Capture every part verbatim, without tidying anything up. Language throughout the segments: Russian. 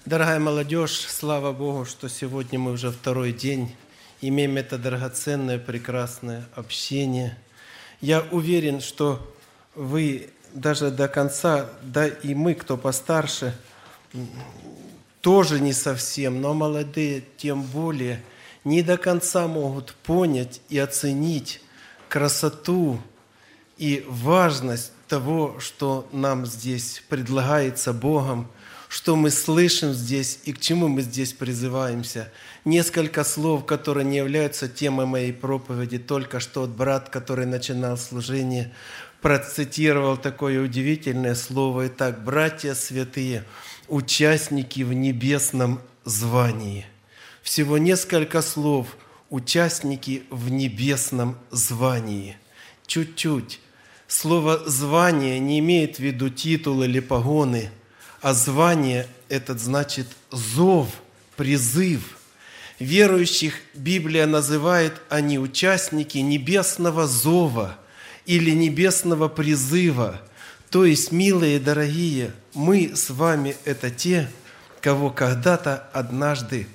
Дорогая молодежь, слава Богу, что сегодня мы уже второй день имеем это драгоценное, прекрасное общение. Я уверен, что вы даже до конца, да и мы, кто постарше, тоже не совсем, но молодые тем более, не до конца могут понять и оценить красоту и важность того, что нам здесь предлагается Богом, что мы слышим здесь и к чему мы здесь призываемся. Несколько слов, которые не являются темой моей проповеди, только что от брат, который начинал служение, процитировал такое удивительное слово. Итак, братья святые, участники в небесном звании. Всего несколько слов. Участники в небесном звании. Чуть-чуть. Слово «звание» не имеет в виду титул или погоны, а звание – это значит зов, призыв. Верующих Библия называет они участники небесного зова или небесного призыва. То есть, милые и дорогие, мы с вами – это те, кого когда-то однажды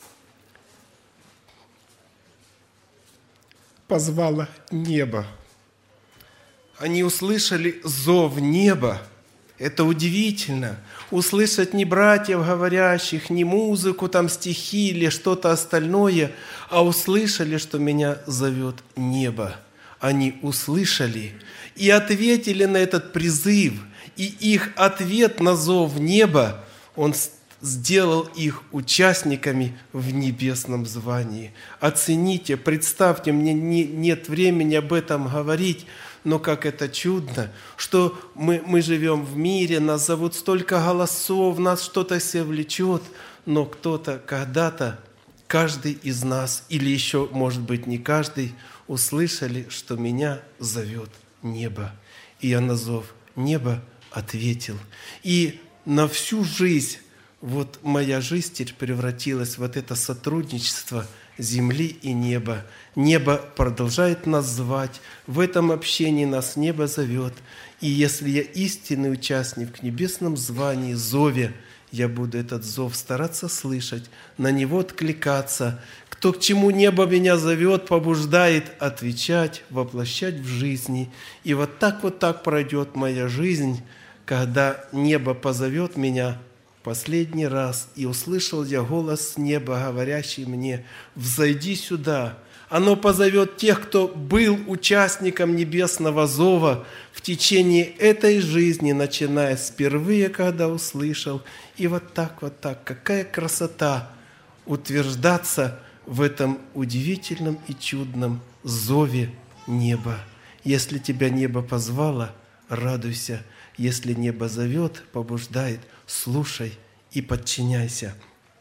позвало небо. Они услышали зов неба. Это удивительно. Услышать не братьев говорящих, не музыку, там стихи или что-то остальное, а услышали, что меня зовет небо. Они услышали и ответили на этот призыв. И их ответ на зов неба, он сделал их участниками в небесном звании. Оцените, представьте, мне не, нет времени об этом говорить, но как это чудно, что мы, мы живем в мире, нас зовут столько голосов, нас что-то все влечет, но кто-то когда-то, каждый из нас, или еще, может быть, не каждый, услышали, что меня зовет небо. И я на зов неба ответил. И на всю жизнь, вот моя жизнь теперь превратилась в вот это сотрудничество земли и неба. Небо продолжает нас звать, в этом общении нас небо зовет. И если я истинный участник в небесном звании, зове, я буду этот зов стараться слышать, на него откликаться. Кто к чему небо меня зовет, побуждает отвечать, воплощать в жизни. И вот так вот так пройдет моя жизнь, когда небо позовет меня последний раз, и услышал я голос с неба, говорящий мне: «Взойди сюда». Оно позовет тех, кто был участником небесного зова в течение этой жизни, начиная с впервые, когда услышал. И вот так, вот так. Какая красота утверждаться в этом удивительном и чудном зове неба. Если тебя небо позвало, радуйся. Если небо зовет, побуждает, слушай и подчиняйся.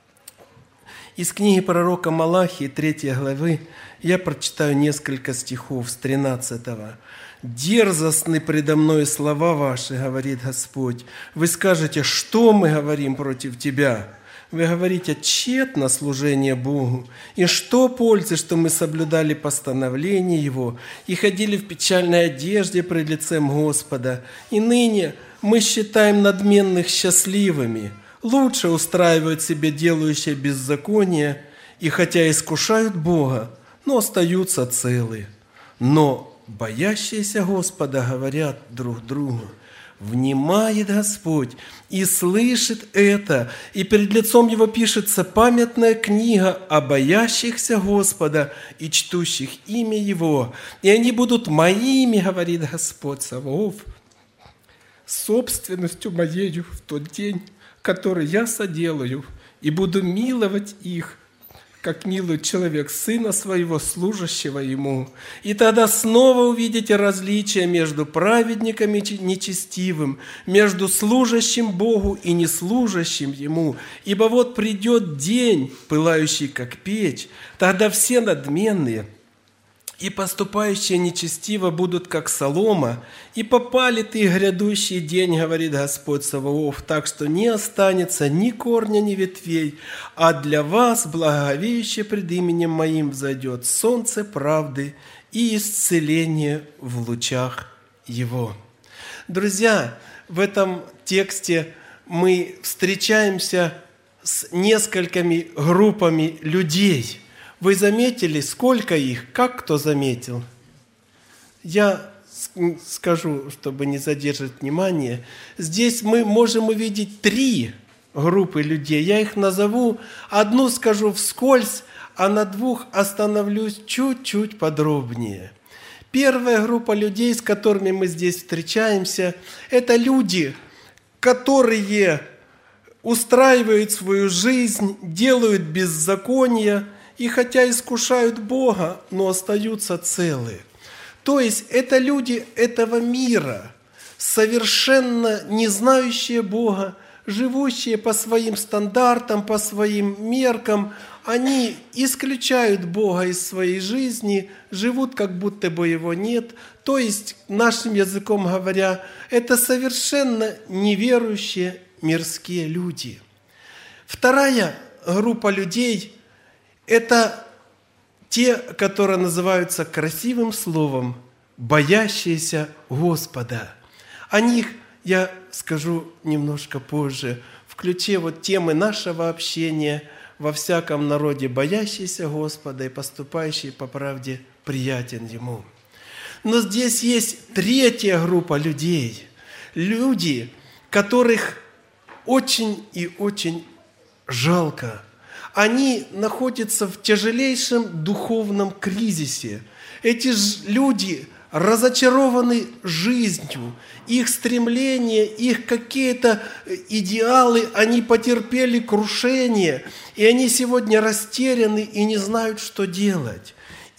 Из книги пророка Малахии, третьей главы, я прочитаю несколько стихов с тринадцатого. «Дерзостны предо мной слова ваши, говорит Господь. Вы скажете, что мы говорим против тебя? Вы говорите, тщетно служение Богу. И что пользы, что мы соблюдали постановления Его и ходили в печальной одежде пред лицем Господа? И ныне мы считаем надменных счастливыми. Лучше устраивают себе делающие беззаконие, и хотя искушают Бога, но остаются целы. Но боящиеся Господа говорят друг другу: внимает Господь и слышит это, и перед лицом Его пишется памятная книга о боящихся Господа и чтущих имя Его. И они будут моими, говорит Господь Саваоф, собственностью моею в тот день, который я соделаю, и буду миловать их, как милует человек сына своего, служащего ему. И тогда снова увидите различие между праведником и нечестивым, между служащим Богу и неслужащим Ему. Ибо вот придет день, пылающий как печь, тогда все надменные и поступающие нечестиво будут, как солома, и попалит их грядущий день, говорит Господь Саваоф, так что не останется ни корня, ни ветвей, а для вас, благоговеющее пред именем Моим, взойдет солнце правды и исцеление в лучах Его». Друзья, в этом тексте мы встречаемся с несколькими группами людей. Вы заметили, сколько их? Как кто заметил? Я скажу, чтобы не задерживать внимание. Здесь мы можем увидеть три группы людей. Я их назову. Одну скажу вскользь, а на двух остановлюсь чуть-чуть подробнее. Первая группа людей, с которыми мы здесь встречаемся, это люди, которые устраивают свою жизнь, делают беззаконие и хотя искушают Бога, но остаются целы. То есть это люди этого мира, совершенно не знающие Бога, живущие по своим стандартам, по своим меркам. Они исключают Бога из своей жизни, живут, как будто бы Его нет. То есть, нашим языком говоря, это совершенно неверующие мирские люди. Вторая группа людей – это те, которые называются красивым словом «боящиеся Господа». О них я скажу немножко позже, в ключе вот темы нашего общения «Во всяком народе боящийся Господа и поступающий по правде приятен Ему». Но здесь есть третья группа людей. Люди, которых очень и очень жалко. Они находятся в тяжелейшем духовном кризисе. Эти люди разочарованы жизнью, их стремления, их какие-то идеалы, они потерпели крушение, и они сегодня растеряны и не знают, что делать.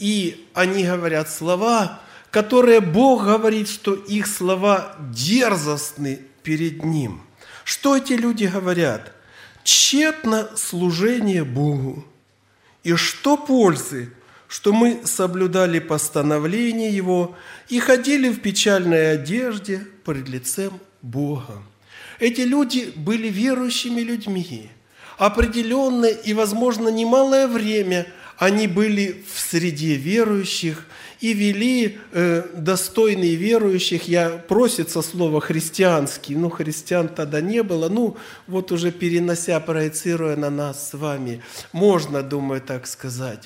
И они говорят слова, которые Бог говорит, что их слова дерзостны перед Ним. Что эти люди говорят? Тщетно служение Богу. И что пользы, что мы соблюдали постановления Его и ходили в печальной одежде пред лицем Бога. Эти люди были верующими людьми. Определенное и, возможно, немалое время они были в среде верующих и вели э, достойные верующих. Я просится слово «христианский», ну, христиан тогда не было, ну, вот уже перенося, проецируя на нас с вами, можно, думаю, так сказать.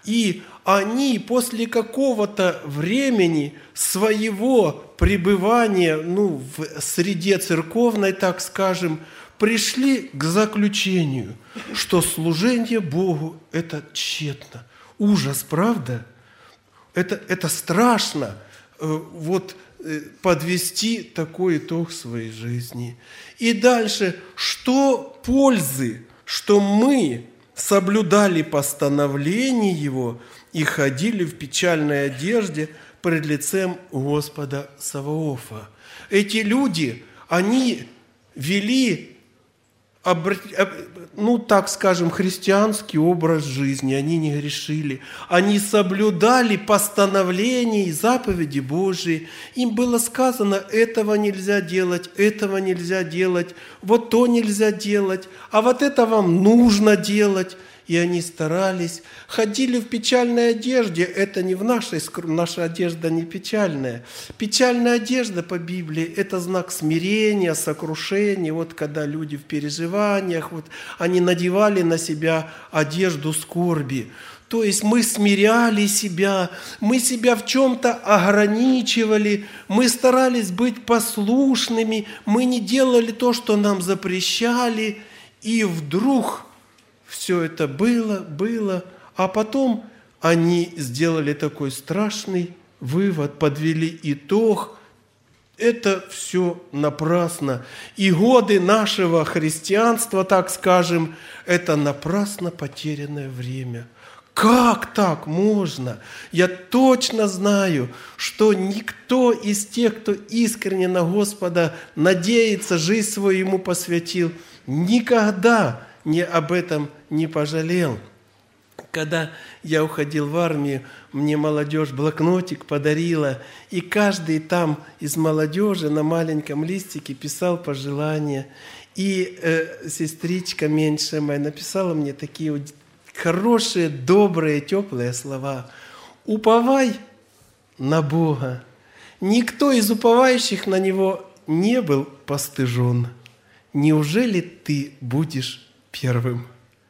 И они после какого-то времени своего пребывания, ну, в среде церковной, так скажем, пришли к заключению, что служение Богу – это тщетно. Ужас, правда? Это, это страшно, э, вот э, подвести такой итог своей жизни. И дальше, что пользы, что мы соблюдали постановления Его и ходили в печальной одежде пред лицем Господа Саваофа. Эти люди, они вели, ну, так скажем, христианский образ жизни, они не грешили, они соблюдали постановления и заповеди Божии. Им было сказано, этого нельзя делать, этого нельзя делать, вот то нельзя делать, а вот это вам нужно делать. И они старались, ходили в печальной одежде. Это не в нашей, наша одежда не печальная. Печальная одежда по Библии – это знак смирения, сокрушения. Вот когда люди в переживаниях, вот они надевали на себя одежду скорби. То есть мы смиряли себя, мы себя в чем-то ограничивали, мы старались быть послушными, мы не делали то, что нам запрещали, и вдруг все это было, было, а потом они сделали такой страшный вывод, подвели итог. Это все напрасно. И годы нашего христианства, так скажем, это напрасно потерянное время. Как так можно? Я точно знаю, что никто из тех, кто искренне на Господа надеется, жизнь свою Ему посвятил, никогда не об этом не пожалел. Когда я уходил в армию, мне молодежь блокнотик подарила, и каждый там из молодежи на маленьком листике писал пожелания. И э, сестричка меньшая моя написала мне такие хорошие, добрые, теплые слова. «Уповай на Бога. Никто из уповающих на Него не был постыжен. Неужели ты будешь первым.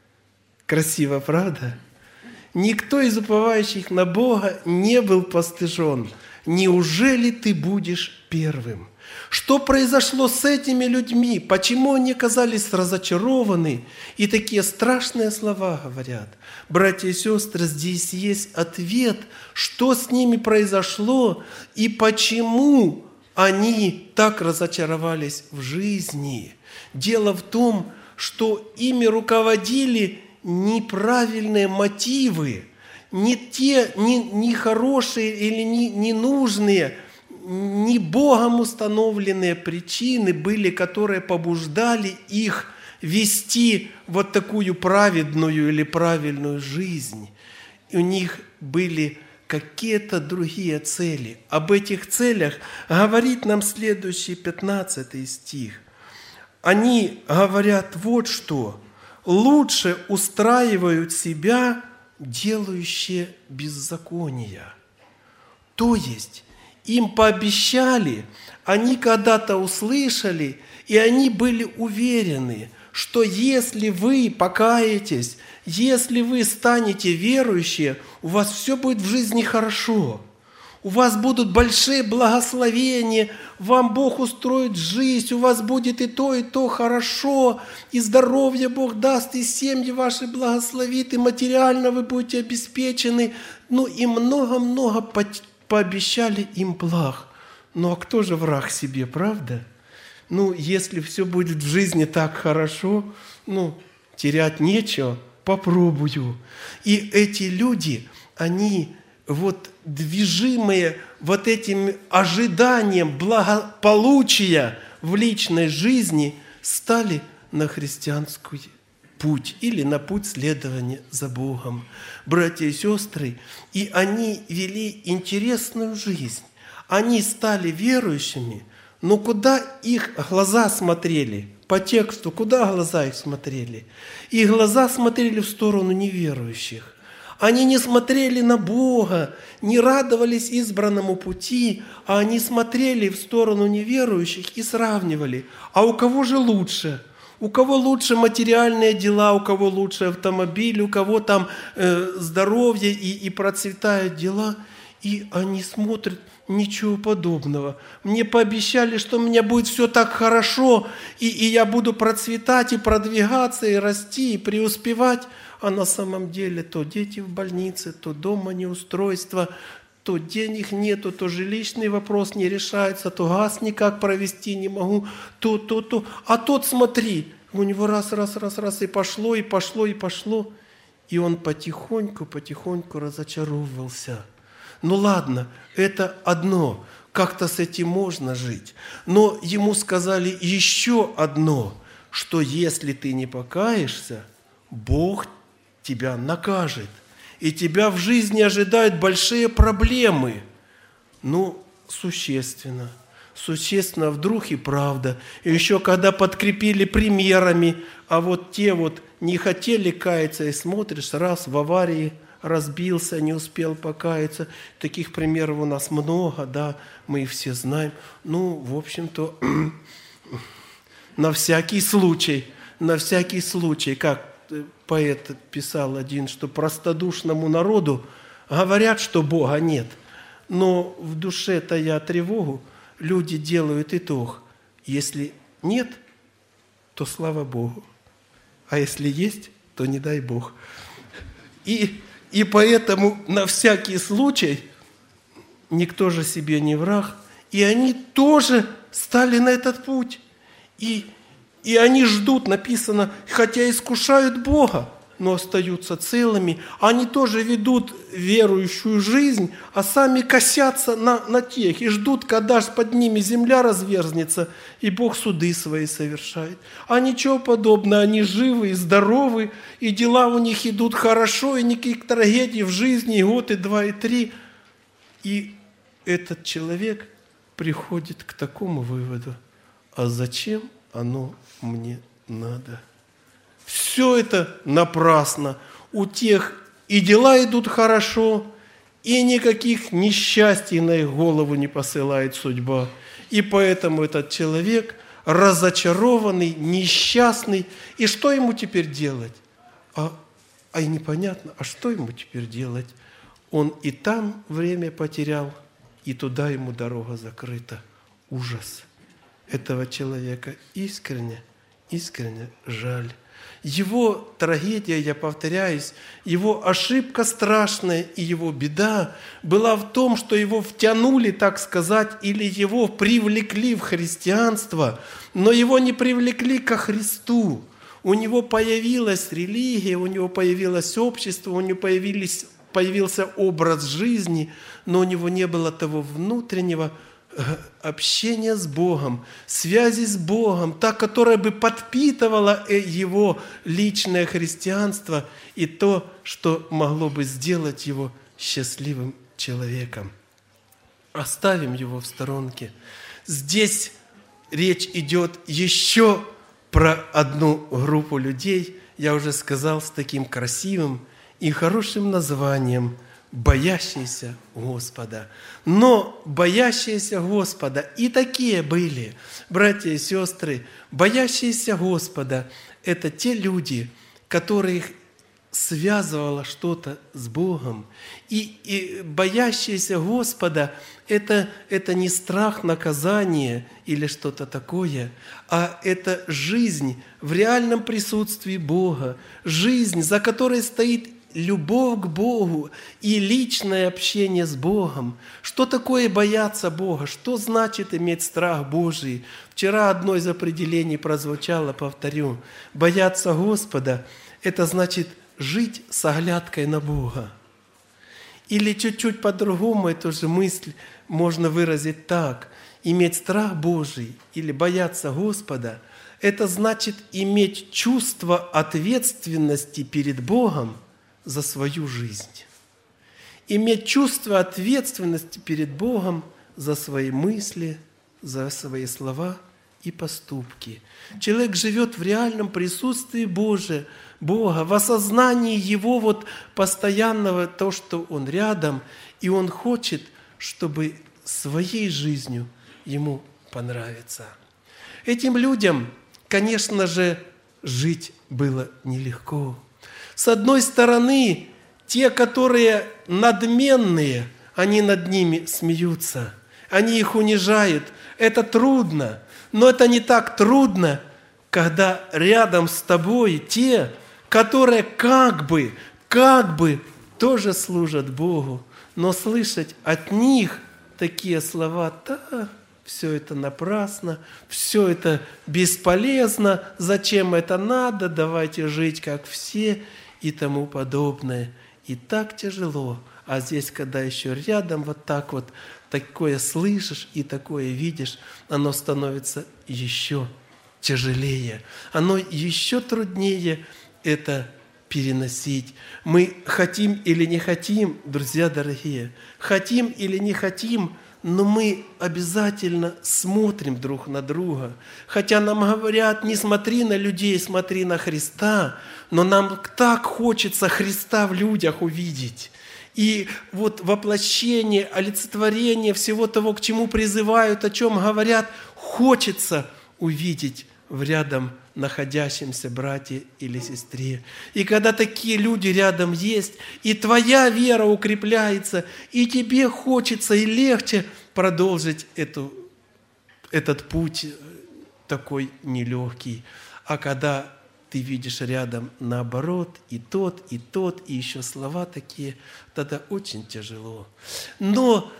Красиво, правда? Никто из уповающих на Бога не был постыжен. Неужели ты будешь первым? Что произошло с этими людьми? Почему они оказались разочарованы? И такие страшные слова говорят. Братья и сестры, здесь есть ответ, что с ними произошло и почему они так разочаровались в жизни. Дело в том, что ими руководили неправильные мотивы, не те, не, не хорошие или не, не нужные, не Богом установленные причины были, которые побуждали их вести вот такую праведную или правильную жизнь. И у них были какие-то другие цели. Об этих целях говорит нам следующий пятнадцатый стих. Они говорят вот что. Лучше устраивают себя делающие беззакония. То есть им пообещали, они когда-то услышали, и они были уверены, что если вы покаетесь, если вы станете верующие, у вас все будет в жизни хорошо. У вас будут большие благословения, вам Бог устроит жизнь, у вас будет и то, и то хорошо, и здоровье Бог даст, и семьи ваши благословит, и материально вы будете обеспечены. Ну и много-много пообещали им благ. Ну а кто же враг себе, правда? Ну, если все будет в жизни так хорошо, ну, терять нечего, попробую. И эти люди, они вот движимые вот этим ожиданием благополучия в личной жизни, стали на христианский путь или на путь следования за Богом. Братья и сестры, и они вели интересную жизнь. Они стали верующими, но куда их глаза смотрели? По тексту, куда глаза их смотрели? Их глаза смотрели в сторону неверующих. Они не смотрели на Бога, не радовались избранному пути, а они смотрели в сторону неверующих и сравнивали. А у кого же лучше? У кого лучше материальные дела, у кого лучше автомобиль, у кого там э, здоровье и, и процветают дела. И они смотрят, ничего подобного. Мне пообещали, что у меня будет все так хорошо, и, и я буду процветать, и продвигаться, и расти, и преуспевать. А на самом деле то дети в больнице, то дома неустройство, то денег нету, то жилищный вопрос не решается, то газ никак провести не могу, то, то, то. А тот, смотри, у него раз, раз, раз, раз, и пошло, и пошло, и пошло. И он потихоньку, потихоньку разочаровывался. Ну ладно, это одно, как-то с этим можно жить. Но ему сказали еще одно, что если ты не покаешься, Бог тебя накажет. И тебя в жизни ожидают большие проблемы. Ну, существенно. Существенно, вдруг и правда. И еще когда подкрепили примерами, а вот те вот не хотели каяться, и смотришь, раз в аварии разбился, не успел покаяться. Таких примеров у нас много, да, мы их все знаем. Ну, в общем-то, на всякий случай, на всякий случай, как поэт писал один, что простодушному народу говорят, что Бога нет, но в душе тая тревогу, люди делают итог. Если нет, то слава Богу, а если есть, то не дай Бог. И, и поэтому на всякий случай никто же себе не враг, и они тоже стали на этот путь. И И они ждут, написано, хотя искушают Бога, но остаются целыми. Они тоже ведут верующую жизнь, а сами косятся на, на тех и ждут, когда же под ними земля разверзнется, и Бог суды свои совершает. А ничего подобного, они живы и здоровы, и дела у них идут хорошо, и никаких трагедий в жизни, и год, и два, и три. И этот человек приходит к такому выводу: а зачем оно мне надо? Все это напрасно. У тех и дела идут хорошо, и никаких несчастий на их голову не посылает судьба. И поэтому этот человек разочарованный, несчастный. И что ему теперь делать? А, а и непонятно, а что ему теперь делать? Он и там время потерял, и туда ему дорога закрыта. Ужас. Этого человека искренне, искренне жаль. Его трагедия, я повторяюсь, его ошибка страшная и его беда была в том, что его втянули, так сказать, или его привлекли в христианство, но его не привлекли ко Христу. У него появилась религия, у него появилось общество, у него появились, появился образ жизни, но у него не было того внутреннего общения с Богом, связи с Богом, та, которая бы подпитывала его личное христианство и то, что могло бы сделать его счастливым человеком. Оставим его в сторонке. Здесь речь идет еще про одну группу людей, я уже сказал, с таким красивым и хорошим названием – боящиеся Господа. Но боящиеся Господа и такие были, братья и сестры, боящиеся Господа – это те люди, которых связывало что-то с Богом. И, и боящиеся Господа – это, это не страх наказания или что-то такое, а это жизнь в реальном присутствии Бога, жизнь, за которой стоит любовь к Богу и личное общение с Богом. Что такое бояться Бога? Что значит иметь страх Божий? Вчера одно из определений прозвучало, повторю. Бояться Господа – это значит жить с оглядкой на Бога. Или чуть-чуть по-другому эту же мысль можно выразить так. Иметь страх Божий или бояться Господа – это значит иметь чувство ответственности перед Богом за свою жизнь. Иметь чувство ответственности перед Богом за свои мысли, за свои слова и поступки. Человек живет в реальном присутствии Божия, Бога, в осознании Его вот постоянного, то, что Он рядом, и Он хочет, чтобы своей жизнью Ему понравиться. Этим людям, конечно же, жить было нелегко. С одной стороны, те, которые надменные, они над ними смеются, они их унижают. Это трудно, но это не так трудно, когда рядом с тобой те, которые как бы, как бы тоже служат Богу, но слышать от них такие слова: «Да, все это напрасно, все это бесполезно, зачем это надо, давайте жить как все» и тому подобное. И так тяжело. А здесь, когда еще рядом вот так вот такое слышишь и такое видишь, оно становится еще тяжелее. Оно еще труднее это переносить. Мы хотим или не хотим, друзья дорогие, хотим или не хотим, но мы обязательно смотрим друг на друга. Хотя нам говорят, не смотри на людей, смотри на Христа, но нам так хочется Христа в людях увидеть. И вот воплощение, олицетворение всего того, к чему призывают, о чем говорят, хочется увидеть в рядом находящемся брате или сестре. И когда такие люди рядом есть, и твоя вера укрепляется, и тебе хочется и легче продолжить эту, этот путь такой нелегкий. А когда ты видишь рядом наоборот и тот, и тот, и еще слова такие, тогда очень тяжело. Но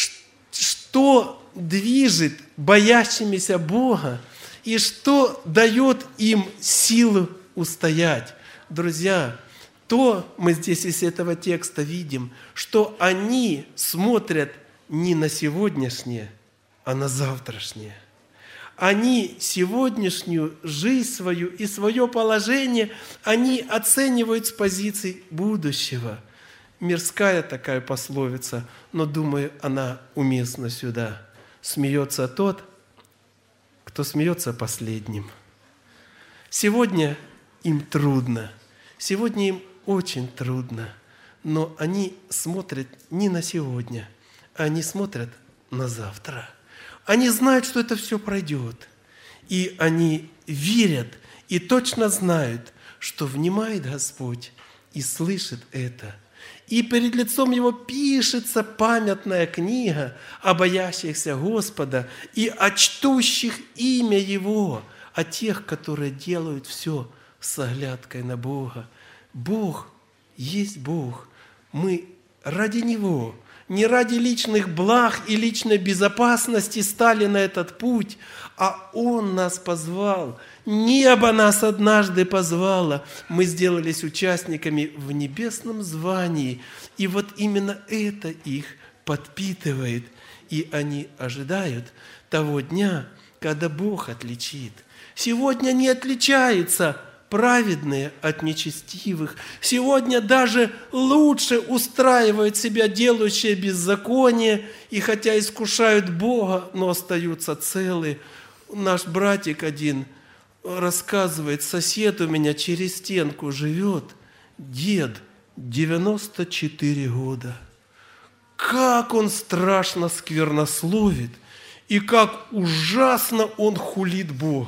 что движет боящимися Бога, и что дает им силу устоять? Друзья, то мы здесь из этого текста видим, что они смотрят не на сегодняшнее, а на завтрашнее. Они сегодняшнюю жизнь свою и свое положение, они оценивают с позиции будущего. Мирская такая пословица, но, думаю, она уместна сюда. Смеется тот, кто смеется последним. Сегодня им трудно, сегодня им очень трудно, но они смотрят не на сегодня, а они смотрят на завтра. Они знают, что это все пройдет. И они верят и точно знают, что внимает Господь и слышит это. И перед лицом Его пишется памятная книга о боящихся Господа и о чтущих имя Его, о тех, которые делают все с оглядкой на Бога. Бог есть Бог. Мы ради Него, не ради личных благ и личной безопасности стали на этот путь, а Он нас позвал. Небо нас однажды позвало. Мы сделались участниками в небесном звании. И вот именно это их подпитывает. И они ожидают того дня, когда Бог отличит. Сегодня не отличаются праведные от нечестивых. Сегодня даже лучше устраивают себя делающие беззаконие, и хотя искушают Бога, но остаются целы. Наш братик один рассказывает, сосед у меня через стенку живет, дед, девяносто четыре года. Как он страшно сквернословит, и как ужасно он хулит Бога.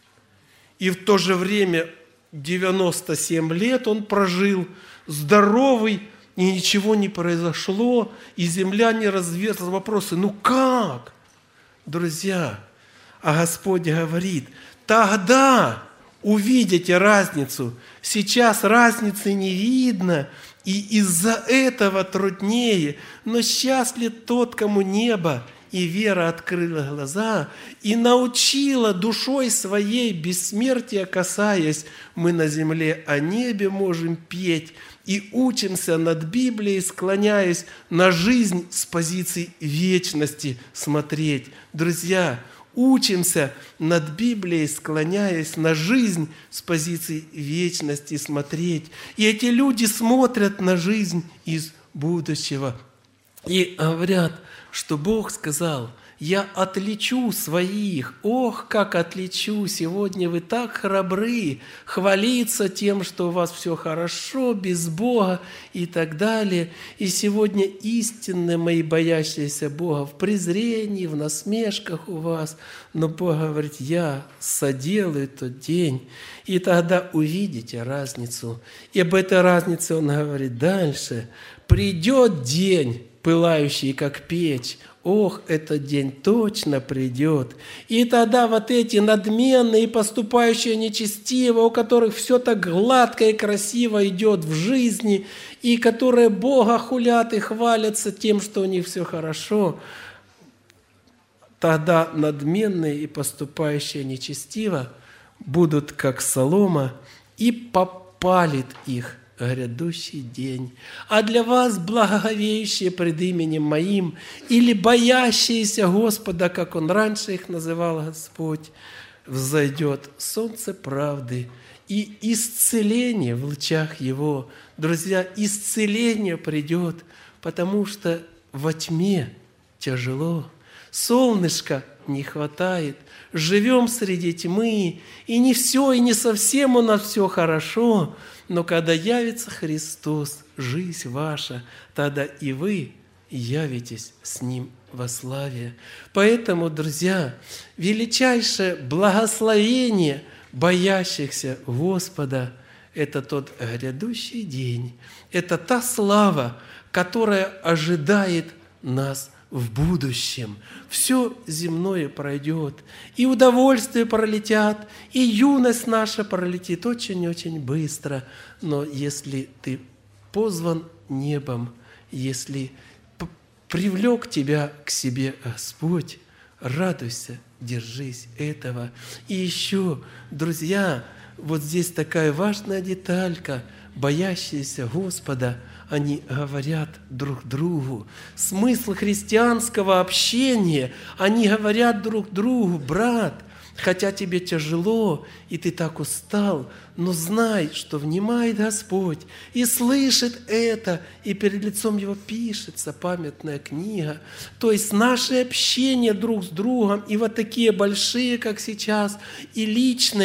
И в то же время девяносто семь лет он прожил, здоровый, и ничего не произошло, и земля не разверзла. Вопросы, ну как? Друзья, а Господь говорит, тогда увидите разницу. Сейчас разницы не видно, и из-за этого труднее. Но счастлив тот, кому небо и вера открыла глаза, и научила душой своей бессмертия касаясь, мы на земле о небе можем петь, и учимся над Библией, склоняясь на жизнь с позиции вечности смотреть. Друзья, учимся над Библией, склоняясь на жизнь с позиции вечности смотреть. И эти люди смотрят на жизнь из будущего и говорят, что Бог сказал, я отличу своих. Ох, как отличу! Сегодня вы так храбры, хвалиться тем, что у вас все хорошо, без Бога и так далее. И сегодня истинные мои боящиеся Бога в презрении, в насмешках у вас. Но Бог говорит, я соделаю тот день, и тогда увидите разницу. И об этой разнице Он говорит дальше. Придет день, пылающий, как печь. Ох, этот день точно придет. И тогда вот эти надменные, поступающие нечестиво, у которых все так гладко и красиво идет в жизни, и которые Бога хулят и хвалятся тем, что у них все хорошо, тогда надменные и поступающие нечестиво будут как солома, и попалит их грядущий день. А для вас, благоговеющие пред именем Моим, или боящиеся Господа, как Он раньше их называл Господь, взойдет солнце правды и исцеление в лучах Его. Друзья, исцеление придет, потому что во тьме тяжело, солнышка не хватает, живем среди тьмы, и не все, и не совсем у нас все хорошо, но когда явится Христос, жизнь ваша, тогда и вы явитесь с Ним во славе. Поэтому, друзья, величайшее благословение боящихся Господа – это тот грядущий день, это та слава, которая ожидает нас в будущем. Все земное пройдет, и удовольствия пролетят, и юность наша пролетит очень-очень быстро. Но если ты позван небом, если привлек тебя к себе Господь, радуйся, держись этого. И еще, друзья, вот здесь такая важная деталька. Боящиеся Господа, они говорят друг другу. Смысл христианского общения, они говорят друг другу, брат, хотя тебе тяжело, и ты так устал, но знай, что внимает Господь и слышит это, и перед лицом Его пишется памятная книга. То есть наше общение друг с другом, и вот такие большие, как сейчас, и личные,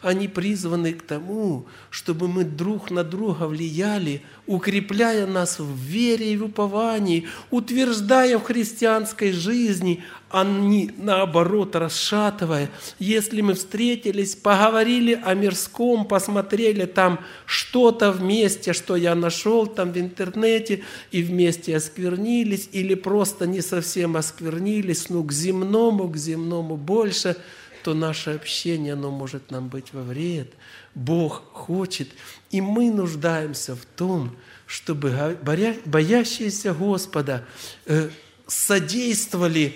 они призваны к тому, чтобы мы друг на друга влияли, укрепляя нас в вере и в уповании, утверждая в христианской жизни, а не наоборот расшатывая. Если мы встретились, поговорили о мирском, посмотрели там что-то вместе, что я нашел там в интернете, и вместе осквернились, или просто не совсем осквернились, ну к земному, к земному больше, то наше общение, оно может нам быть во вред. Бог хочет, и мы нуждаемся в том, чтобы боящиеся Господа содействовали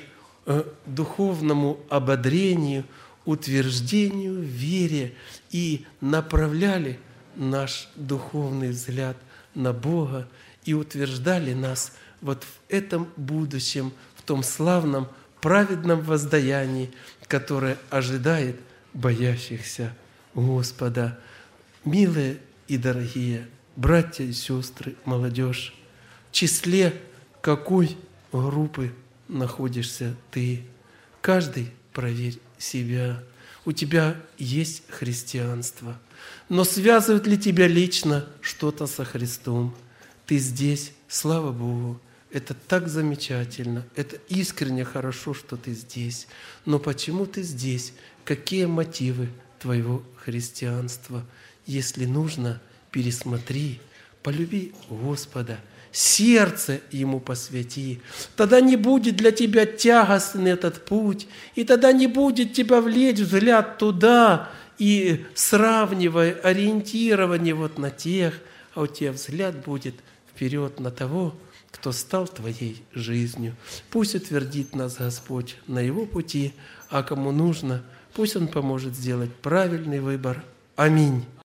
духовному ободрению, утверждению в вере и направляли наш духовный взгляд на Бога и утверждали нас вот в этом будущем, в том славном, праведном воздаянии, которое ожидает боящихся Господа. Милые и дорогие братья и сестры, молодежь, в числе какой группы находишься ты? Каждый проверь себя. У тебя есть христианство, но связывает ли тебя лично что-то со Христом? Ты здесь, слава Богу, это так замечательно, это искренне хорошо, что ты здесь. Но почему ты здесь? Какие мотивы твоего христианства? Если нужно, пересмотри, полюби Господа, сердце Ему посвяти. Тогда не будет для тебя тягостный этот путь, и тогда не будет тебя влечь взгляд туда, и сравнивая, ориентирование вот на тех, а у тебя взгляд будет вперед на того, кто стал твоей жизнью. Пусть утвердит нас Господь на Его пути, а кому нужно, пусть Он поможет сделать правильный выбор. Аминь.